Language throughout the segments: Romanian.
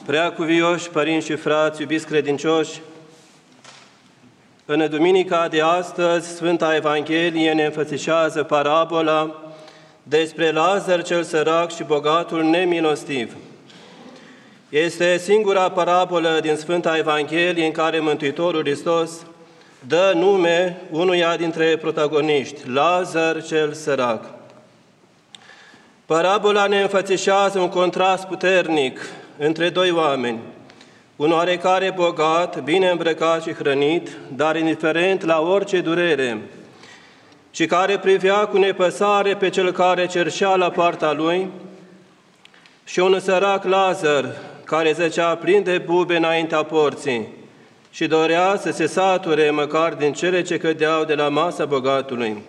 Preacuvioși părinți și frați, iubiți credincioși, în duminica de astăzi, Sfânta Evanghelie ne înfățișează parabola despre Lazar cel sărac și bogatul nemilostiv. Este singura parabolă din Sfânta Evanghelie în care Mântuitorul Hristos dă nume unuia dintre protagoniști, Lazar cel sărac. Parabola ne înfățișează un contrast puternic între doi oameni, un oarecare bogat, bine îmbrăcat și hrănit, dar indiferent la orice durere, și care privea cu nepăsare pe cel care cerșea la poarta lui, și un sărac Lazar, care zăcea plin de bube înaintea porții și dorea să se sature măcar din cele ce cădeau de la masa bogatului.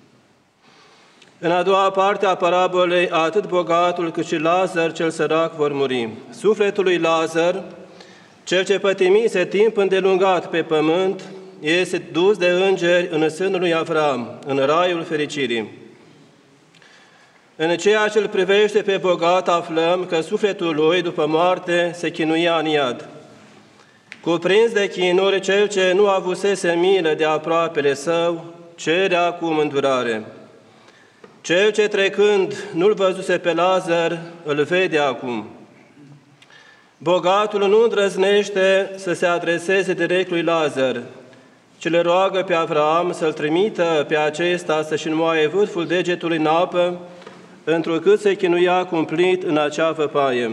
În a doua parte a parabolei, atât bogatul cât și Lazar cel sărac vor muri. Sufletul lui Lazar, cel ce pătimise timp îndelungat pe pământ, este dus de îngeri în sânul lui Avram, în raiul fericirii. În ceea ce îl privește pe bogat, aflăm că sufletul lui, după moarte, se chinuia în iad. Cuprins de chinuri, cel ce nu avusese milă de aproapele său, cere acum îndurare. Cel ce trecând nu-l văzuse pe Lazar, îl vede acum. Bogatul nu îndrăznește să se adreseze direct lui Lazar, ci le roagă pe Avram să-l trimită pe acesta să-și înmoaie vârful degetului în apă, întrucât se chinuia cumplit în acea văpaie.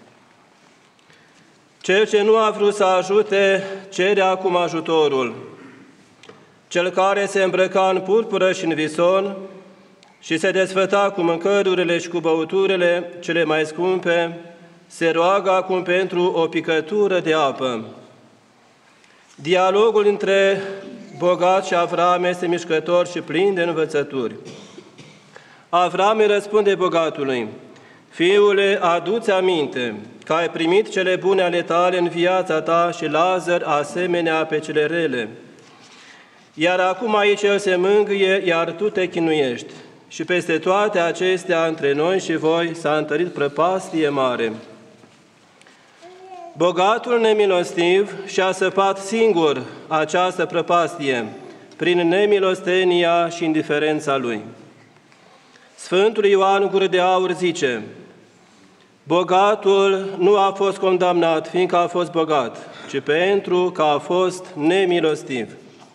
Cel ce nu a vrut să ajute, cere acum ajutorul. Cel care se îmbrăca în purpură și în vison și se desfăta cu mâncărurile și cu băuturile cele mai scumpe, se roagă acum pentru o picătură de apă. Dialogul între bogat și Avram este mișcător și plin de învățături. Avram îi răspunde bogatului: Fiule, adu-ți aminte că ai primit cele bune ale tale în viața ta și Lazar asemenea pe cele rele. Iar acum aici el se mângâie, iar tu te chinuiești. Și peste toate acestea, între noi și voi, s-a întărit prăpastie mare. Bogatul nemilostiv și-a săpat singur această prăpastie, prin nemilostenia și indiferența lui. Sfântul Ioan Gură de Aur zice: bogatul nu a fost condamnat fiindcă a fost bogat, ci pentru că a fost nemilostiv.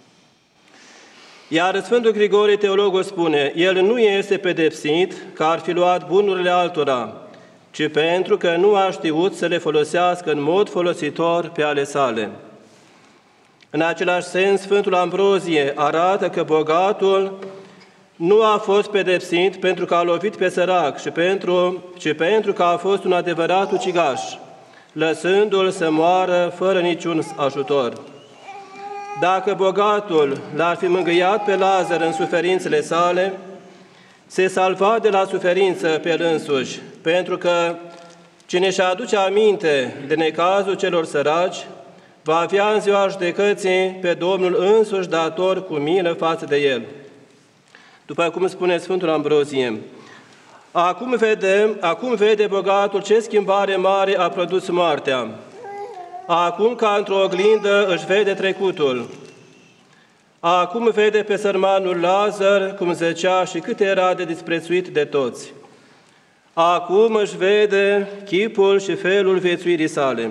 Iar Sfântul Grigorie Teologul spune: el nu este pedepsit că ar fi luat bunurile altora, ci pentru că nu a știut să le folosească în mod folositor pe ale sale. În același sens, Sfântul Ambrozie arată că bogatul nu a fost pedepsit pentru că a lovit pe sărac, ci pentru că a fost un adevărat ucigaș, lăsându-l să moară fără niciun ajutor. Dacă bogatul l-ar fi mângâiat pe Lazar în suferințele sale, se salva de la suferință pe el însuși, pentru că cine și aduce aminte de necazul celor săraci, va avea în ziua judecății pe Domnul însuși dator cu milă față de el. După cum spune Sfântul Ambrozie, acum vede bogatul ce schimbare mare a produs moartea. Acum, ca într-o oglindă, își vede trecutul. Acum vede pe sărmanul Lazar cum zăcea și cât era de disprețuit de toți. Acum își vede chipul și felul viețuirii sale.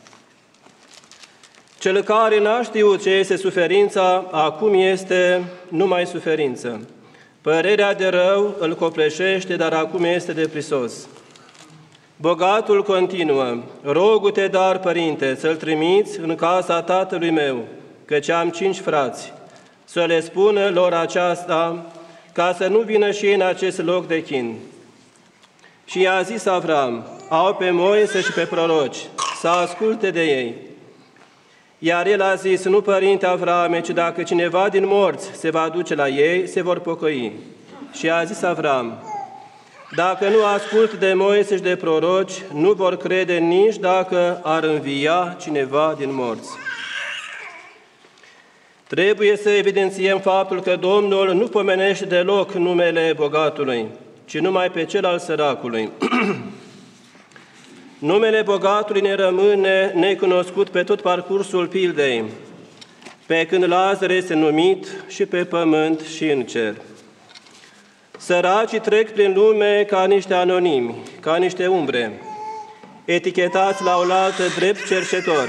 Cel care n-a știut ce este suferința, acum este numai suferință. Părerea de rău îl copleșește, dar acum este deprisos. Bogatul continuă: rogu-te, dar, Părinte, să-l trimiți în casa tatălui meu, căci am 5 frați, să le spună lor aceasta, ca să nu vină și ei în acest loc de chin. Și i-a zis Avram: au pe Moise și pe proroci, să asculte de ei. Iar el a zis: nu, Părinte Avrame, ci dacă cineva din morți se va duce la ei, se vor pocăi. Și a zis Avram: dacă nu ascult de Moise și de proroci, nu vor crede nici dacă ar învia cineva din morți. Trebuie să evidențiem faptul că Domnul nu pomenește deloc numele bogatului, ci numai pe cel al săracului. Numele bogatului ne rămâne necunoscut pe tot parcursul pildei, pe când Lazar este numit și pe pământ și în cer. Săracii trec prin lume ca niște anonimi, ca niște umbre, etichetați la oaltă drept cerșetori,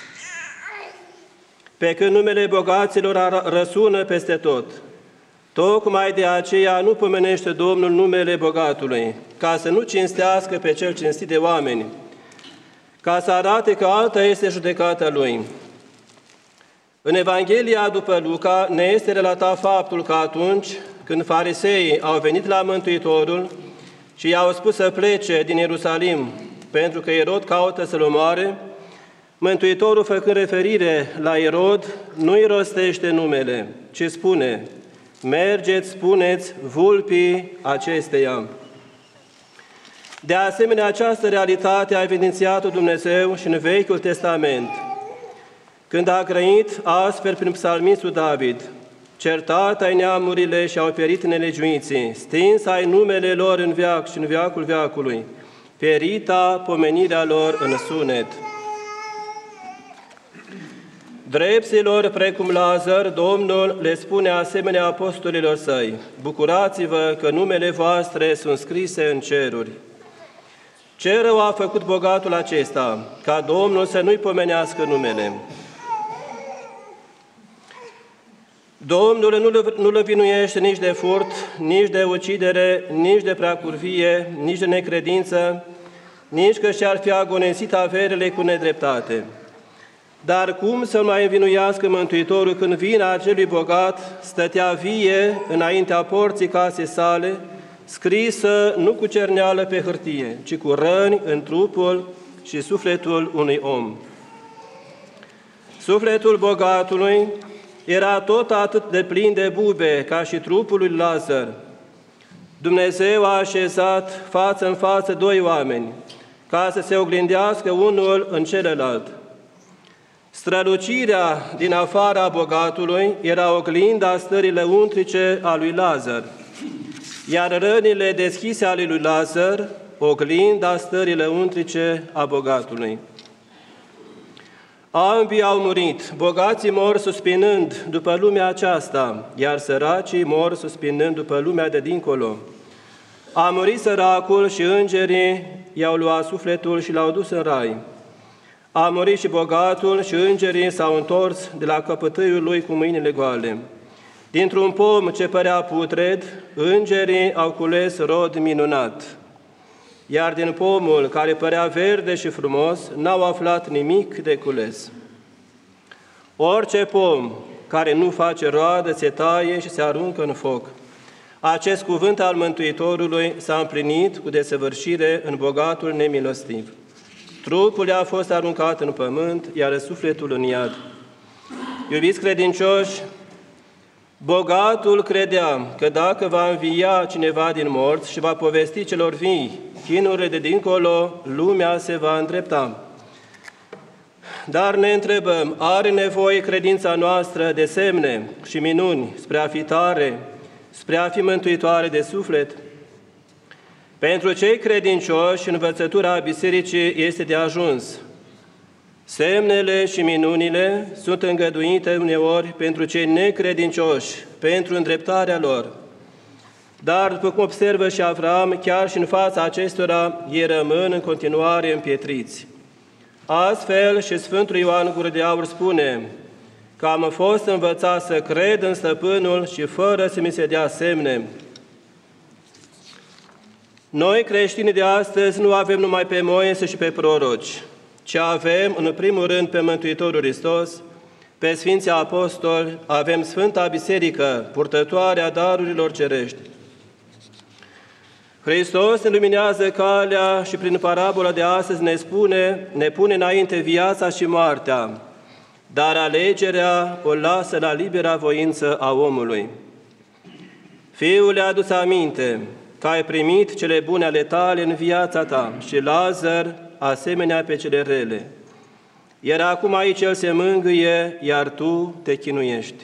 pe când numele bogaților răsună peste tot. Tocmai de aceea nu pomenește Domnul numele bogatului, ca să nu cinstească pe cel cinstit de oameni, ca să arate că alta este judecata lui. În Evanghelia după Luca ne este relatat faptul că atunci când fariseii au venit la Mântuitorul și i-au spus să plece din Ierusalim, pentru că Irod caută să-l omoare, Mântuitorul, făcând referire la Irod, nu-i rostește numele, ci spune: mergeți, spuneți vulpii acesteia. De asemenea, această realitate a evidențiat-o Dumnezeu și în Vechiul Testament, când a grăit astfel prin psalmistul David: certat ai neamurile și au perit nelegiuiții, stins ai numele lor în veac și în veacul veacului, perita pomenirea lor în sunet. Drepților, precum Lazar, Domnul le spune asemenea apostolilor săi: bucurați-vă că numele voastre sunt scrise în ceruri. Ce rău a făcut bogatul acesta, ca Domnul să nu-i pomenească numele? Domnul nu-l învinuiește nici de furt, nici de ucidere, nici de preacurvie, nici de necredință, nici că și-ar fi agonisit averile cu nedreptate. Dar cum să mai învinuiască Mântuitorul când vina acelui bogat stătea vie înaintea porții casei sale, scrisă nu cu cerneală pe hârtie, ci cu răni în trupul și sufletul unui om? Sufletul bogatului era tot atât de plin de bube ca și trupul lui Lazar. Dumnezeu a așezat față în față doi oameni, ca să se oglindească unul în celălalt. Strălucirea din afara bogatului era oglinda stării lăuntrice a lui Lazar, iar rănile deschise ale lui Lazar, oglinda stării lăuntrice a bogatului. Ambii au murit, bogații mor suspinând după lumea aceasta, iar săracii mor suspinând după lumea de dincolo. A murit săracul și îngerii i-au luat sufletul și l-au dus în rai. A murit și bogatul și îngerii s-au întors de la căpătâiul lui cu mâinile goale. Dintr-un pom ce părea putred, îngerii au cules rod minunat, iar din pomul care părea verde și frumos, n-au aflat nimic de cules. Orice pom care nu face roadă se taie și se aruncă în foc. Acest cuvânt al Mântuitorului s-a împlinit cu desăvârșire în bogatul nemilostiv. Trupul a fost aruncat în pământ, iar sufletul în iad. Iubiți credincioși, bogatul credea că dacă va învia cineva din morți și va povesti celor vii chinurile de dincolo, lumea se va îndrepta. Dar ne întrebăm, are nevoie credința noastră de semne și minuni spre a fi tare, spre a fi mântuitoare de suflet? Pentru cei credincioși, învățătura Bisericii este de ajuns. Semnele și minunile sunt îngăduite uneori pentru cei necredincioși, pentru îndreptarea lor. Dar, după cum observă și Avram, chiar și în fața acestora, ei rămân în continuare împietriți. Astfel și Sfântul Ioan Gură de Aur spune că am fost învățat să cred în Stăpânul și fără să mi se dea semne. Noi, creștinii de astăzi, nu avem numai pe Moise și pe proroci, ci avem, în primul rând, pe Mântuitorul Hristos, pe Sfinții Apostoli, avem Sfânta Biserică, purtătoare a darurilor cerești. Hristos ne luminează calea și prin parabola de astăzi ne pune înainte viața și moartea, dar alegerea o lasă la libera voință a omului. Fiule, adu-ți aminte că ai primit cele bune ale tale în viața ta și Lazar asemenea pe cele rele. Iar acum aici el se mângâie, iar tu te chinuiești.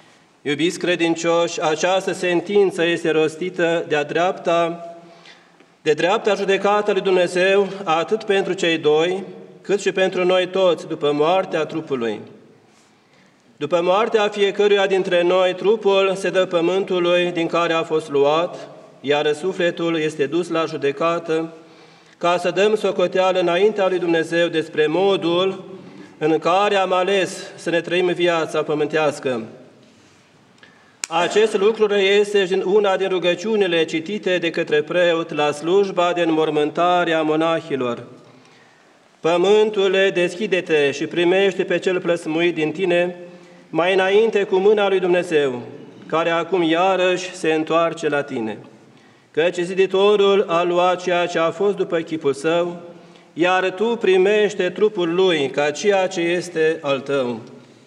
Iubiți credincioși, această sentință este rostită de-a dreapta de dreapta judecată lui Dumnezeu, atât pentru cei doi, cât și pentru noi toți, după moartea trupului. După moartea fiecăruia dintre noi, trupul se dă pământului din care a fost luat, iar sufletul este dus la judecată, ca să dăm socoteală înaintea lui Dumnezeu despre modul în care am ales să ne trăim viața pământească. Acest lucru reiese din una din rugăciunile citite de către preot la slujba de înmormântare a monahilor. Pământule, deschide-te și primește pe cel plăsmuit din tine, mai înainte cu mâna lui Dumnezeu, care acum iarăși se întoarce la tine. Căci ziditorul a luat ceea ce a fost după chipul său, iar tu primește trupul lui ca ceea ce este al tău.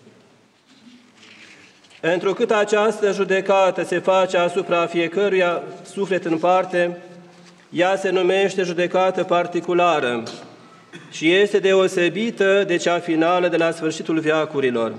Întrucât această judecată se face asupra fiecăruia suflet în parte, ea se numește judecată particulară și este deosebită de cea finală de la sfârșitul veacurilor.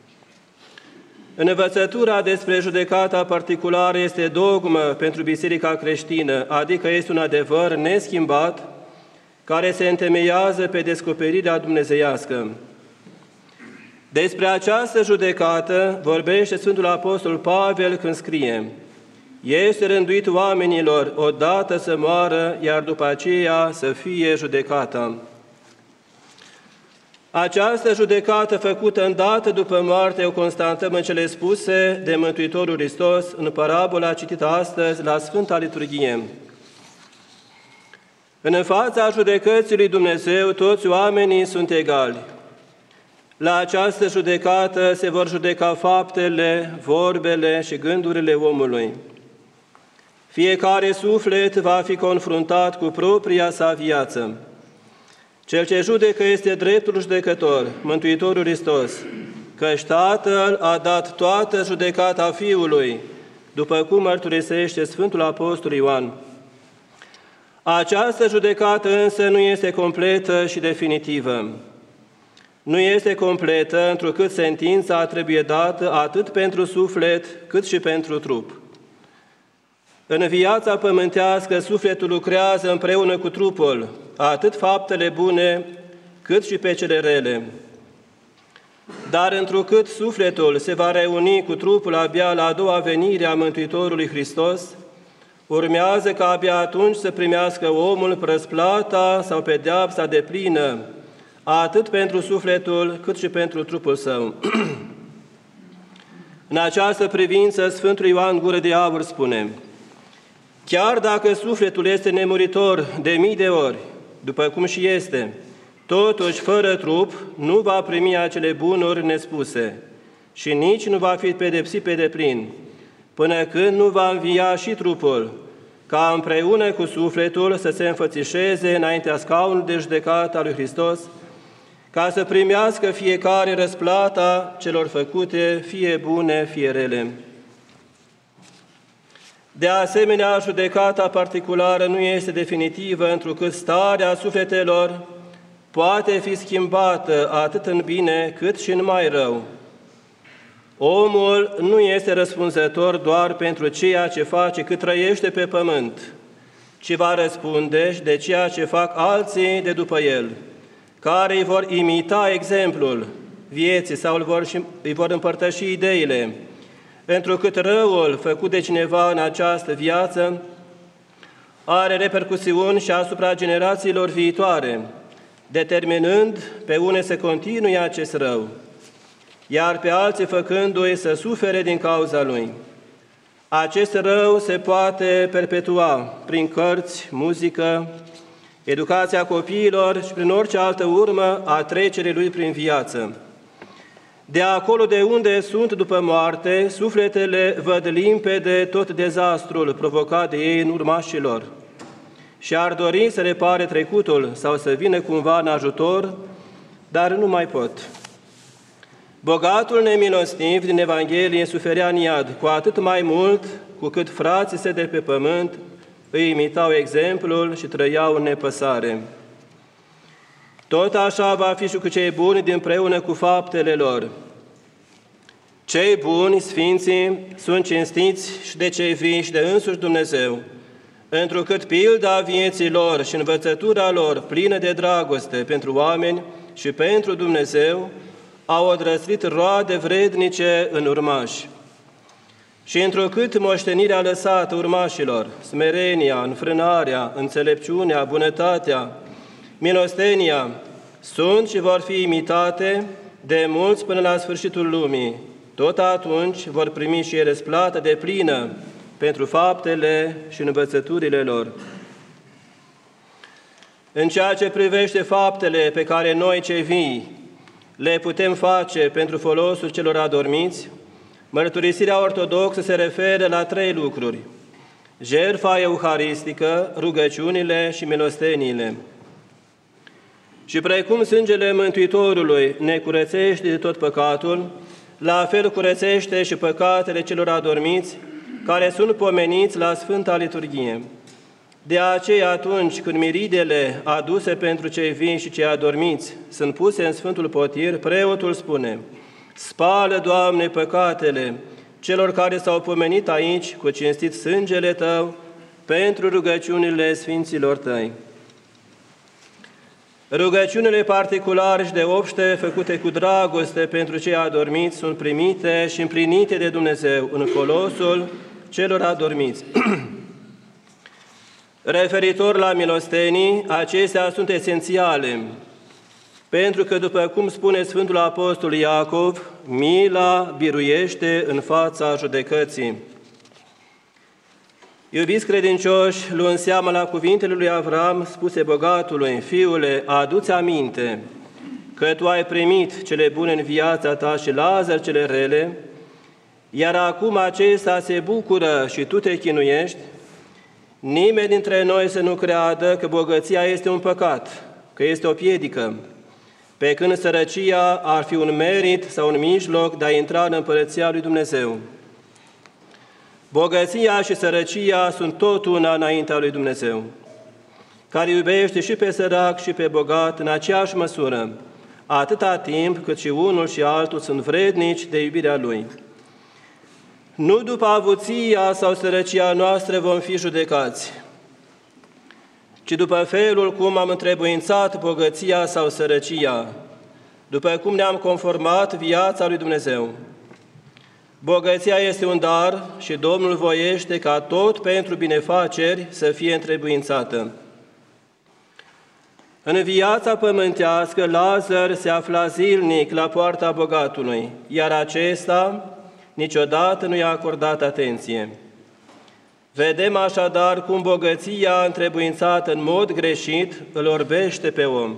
Învățătura despre judecata particulară este dogmă pentru Biserica creștină, adică este un adevăr neschimbat, care se întemeiază pe descoperirea dumnezeiască. Despre această judecată vorbește Sfântul Apostol Pavel când scrie: este rânduit oamenilor odată să moară, iar după aceea să fie judecata. Această judecată făcută îndată după moarte o constatăm în cele spuse de Mântuitorul Hristos în parabola citită astăzi la Sfânta Liturghie. În fața judecății lui Dumnezeu toți oamenii sunt egali. La această judecată se vor judeca faptele, vorbele și gândurile omului. Fiecare suflet va fi confruntat cu propria sa viață. Cel ce judecă este dreptul judecător, Mântuitorul Hristos, căci Tatăl a dat toată judecata Fiului, după cum mărturisește Sfântul Apostol Ioan. Această judecată însă nu este completă și definitivă. Nu este completă, întrucât sentința trebuie dată atât pentru suflet, cât și pentru trup. În viața pământească, sufletul lucrează împreună cu trupul, atât faptele bune, cât și pe cele rele. Dar întrucât sufletul se va reuni cu trupul abia la a doua venire a Mântuitorului Hristos, urmează ca abia atunci să primească omul răsplata sau pedeapsa deplină, atât pentru sufletul, cât și pentru trupul său. În această privință, Sfântul Ioan Gură de Aur spune: chiar dacă sufletul este nemuritor de mii de ori, după cum și este, totuși, fără trup, nu va primi acele bunuri nespuse și nici nu va fi pedepsit pe deplin, până când nu va învia și trupul, ca împreună cu sufletul să se înfățișeze înaintea scaunului de judecată al lui Hristos, ca să primească fiecare răsplata celor făcute, fie bune, fie rele. De asemenea, judecata particulară nu este definitivă, întrucât starea sufletelor poate fi schimbată atât în bine cât și în mai rău. Omul nu este răspunzător doar pentru ceea ce face cât trăiește pe pământ, ci va răspunde și de ceea ce fac alții de după el, care îi vor imita exemplul vieții sau îi vor împărtăși ideile, întrucât răul făcut de cineva în această viață are repercusiuni și asupra generațiilor viitoare, determinând pe unii să continue acest rău, iar pe alții făcându-i să sufere din cauza lui. Acest rău se poate perpetua prin cărți, muzică, educația copiilor și prin orice altă urmă a trecerii lui prin viață. De acolo de unde sunt după moarte, sufletele văd limpede tot dezastrul provocat de ei în urmașilor și ar dori să repare trecutul sau să vină cumva în ajutor, dar nu mai pot. Bogatul nemilostiv din Evanghelie suferea în iad, cu atât mai mult cu cât frații săi de pe pământ îi imitau exemplul și trăiau în nepăsare. Tot așa va fi și cu cei buni dinpreună cu faptele lor. Cei buni, sfinții, sunt cinstiți și de cei vii și de însuși Dumnezeu, întrucât pilda vieții lor și învățătura lor plină de dragoste pentru oameni și pentru Dumnezeu au odrăslit roade vrednice în urmași. Și întrucât moștenirea lăsată urmașilor, smerenia, înfrânarea, înțelepciunea, bunătatea, milostenia, sunt și vor fi imitate de mulți până la sfârșitul lumii, tot atunci vor primi și răsplată deplină pentru faptele și învățăturile lor. În ceea ce privește faptele pe care noi cei vii le putem face pentru folosul celor adormiți, mărturisirea ortodoxă se referă la 3 lucruri: jertfa euharistică, rugăciunile și milosteniile. Și precum sângele Mântuitorului ne curățește de tot păcatul, la fel curățește și păcatele celor adormiți, care sunt pomeniți la Sfânta Liturghie. De aceea, atunci când miridele aduse pentru cei vii și cei adormiți sunt puse în Sfântul Potir, preotul spune: spală, Doamne, păcatele celor care s-au pomenit aici cu cinstit sângele Tău pentru rugăciunile Sfinților Tăi. Rugăciunile particulare și de obște, făcute cu dragoste pentru cei adormiți, sunt primite și împlinite de Dumnezeu în folosul celor adormiți. Referitor la milostenii, acestea sunt esențiale, pentru că, după cum spune Sfântul Apostol Iacov, mila biruiește în fața judecății. Iubiți credincioși, luând seama la cuvintele lui Avram spuse bogatului: fiule, adu-ți aminte că tu ai primit cele bune în viața ta și Lazar cele rele, iar acum acesta se bucură și tu te chinuiești, nimeni dintre noi să nu creadă că bogăția este un păcat, că este o piedică, pe când sărăcia ar fi un merit sau un mijloc de a intra în Împărăția lui Dumnezeu. Bogăția și sărăcia sunt tot una înaintea lui Dumnezeu, care iubește și pe sărac și pe bogat în aceeași măsură, atâta timp cât și unul și altul sunt vrednici de iubirea Lui. Nu după avuția sau sărăcia noastră vom fi judecați, ci după felul cum am întrebuințat bogăția sau sărăcia, după cum ne-am conformat viața lui Dumnezeu. Bogăția este un dar și Domnul voiește ca tot pentru binefaceri să fie întrebuințată. În viața pământească, Lazar se afla zilnic la poarta bogatului, iar acesta niciodată nu i-a acordat atenție. Vedem așadar cum bogăția întrebuințată în mod greșit îl orbește pe om.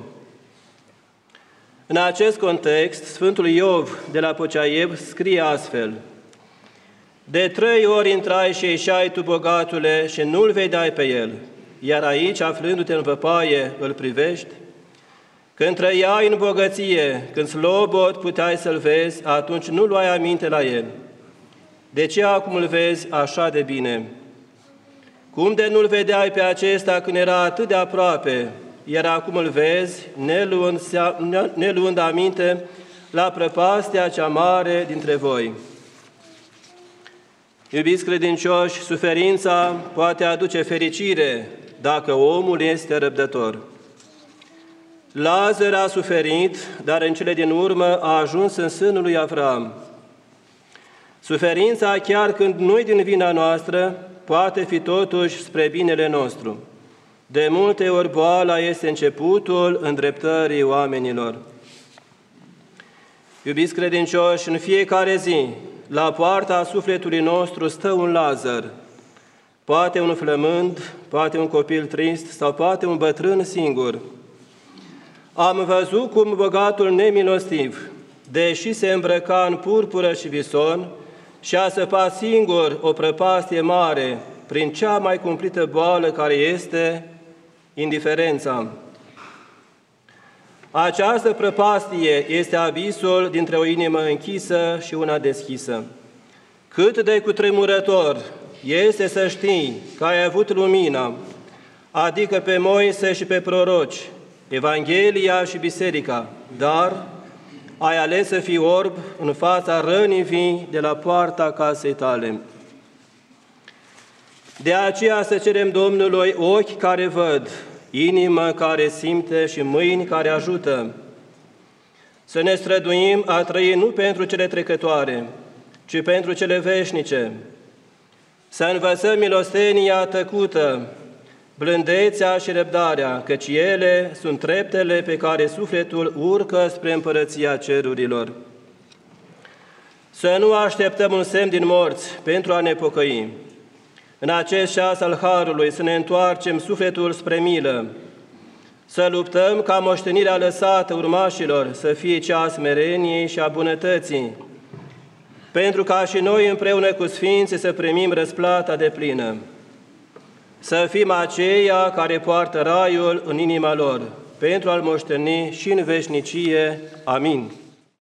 În acest context, Sfântul Iov de la Pociaiev scrie astfel: de 3 ori intrai și ieșai tu, bogatule, și nu-l vedeai pe el, iar aici, aflându-te în văpaie, îl privești? Când trăiai în bogăție, când slobod puteai să-l vezi, atunci nu luai aminte la el. De ce acum îl vezi așa de bine? Cum de nu-l vedeai pe acesta când era atât de aproape, iar acum îl vezi, ne luând aminte la prăpastia cea mare dintre voi? Iubiți credincioși, suferința poate aduce fericire dacă omul este răbdător. Lazar a suferit, dar în cele din urmă a ajuns în sânul lui Avram. Suferința, chiar când nu-i din vina noastră, poate fi totuși spre binele nostru. De multe ori boala este începutul îndreptării oamenilor. Iubiți credincioși, în fiecare zi, la poarta sufletului nostru stă un Lazar, poate un flămând, poate un copil trist sau poate un bătrân singur. Am văzut cum bogatul nemilostiv, deși se îmbrăca în purpură și vison, și-a săpat singur o prăpastie mare prin cea mai cumplită boală, care este indiferența. Această prăpastie este abisul dintre o inimă închisă și una deschisă. Cât de cutremurător este să știi că ai avut lumina, adică pe Moise și pe proroci, Evanghelia și Biserica, dar ai ales să fii orb în fața rănii vii de la poarta casei tale. De aceea să cerem Domnului ochi care văd, inimă care simte și mâini care ajută. Să ne străduim a trăi nu pentru cele trecătoare, ci pentru cele veșnice. Să învățăm milostenia tăcută, blândețea și răbdarea, căci ele sunt treptele pe care sufletul urcă spre împărăția cerurilor. Să nu așteptăm un semn din morți pentru a ne pocăi. În acest ceas al Harului să ne întoarcem sufletul spre milă, să luptăm ca moștenirea lăsată urmașilor să fie cea a smereniei și a bunătății, pentru ca și noi împreună cu Sfinții să primim răsplata deplină, să fim aceia care poartă raiul în inima lor, pentru a-L moșteni și în veșnicie. Amin.